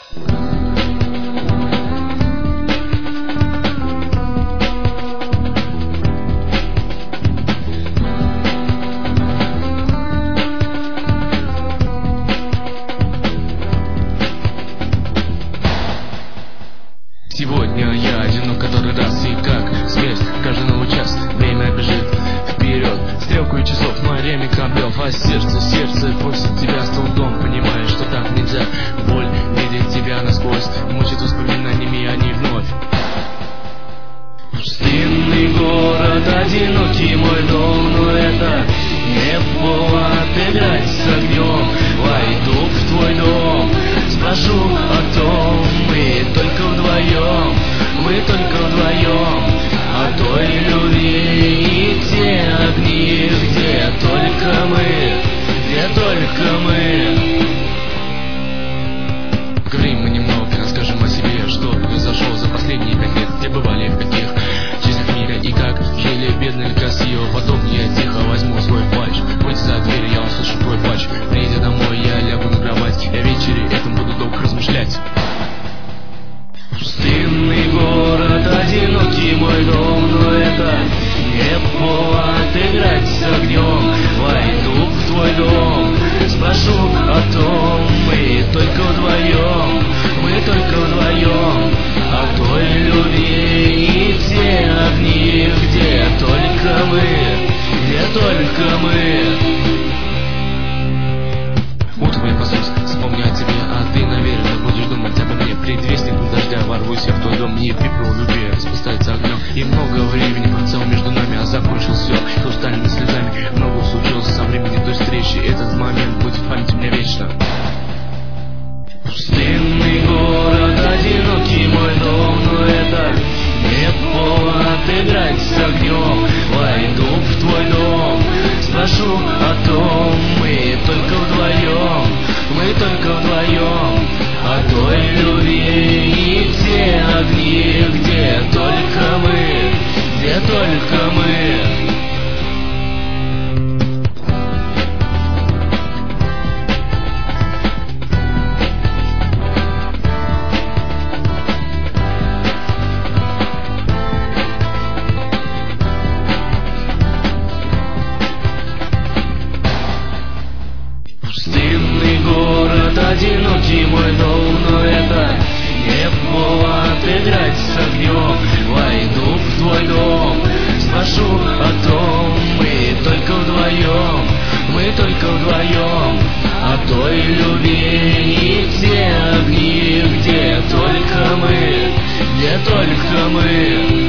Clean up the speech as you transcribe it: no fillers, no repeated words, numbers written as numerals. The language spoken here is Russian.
Сегодня я одинок который раз, и как смерть каждый новый час. Время бежит вперед, стрелку и часов мой ремик обвел. А сердце после тебя с трудом понимаешь, что так нельзя. Боль видит тебя насквозь, мучит воспоминаниями они вновь. Пустынный город, одинокий мой дом, но это не повод играть с огнем. Войду в твой дом, спрошу о том, мы только вдвоем о той любви и те огни, где только мы. Говорим мы немного, расскажем о себе, что произошло за последние 5 лет, где бывали, в каких частях мира и как жили бедные Россию. Потом я тихо возьму свой плач, выйди за дверь, я услышу твой плач. Придя домой, я лягу на кровать, я вечере этом буду долго размышлять. Пустынный город, одинокий мой дом, но это не повод играть с огнем. Войду в твой дом, спрошу о том, мы только вдвоем о той любви и те огни, где только мы. Утром я проснусь, вспомню о тебе, а ты, наверное, будешь думать обо мне. Предвестник дождя, ворвусь я в твой дом, и пепел любви распускается огнем. И много времени пролетело между нами, а закончил все хрустальными слезами. Много случилось со времени той встречи, этот момент будет в памяти у меня вечно. Пустынный город, одинокий мой дом, но это не повод играть с огнем. Войду в твой дом, спрошу о том, мы только вдвоем о той любви и те огни, где только мы. Пустынный город, одинокий мой дом, но это не повод играть с огнем. Войду в твой дом, спрошу о том, мы только вдвоем о той любви и те огни, где только мы.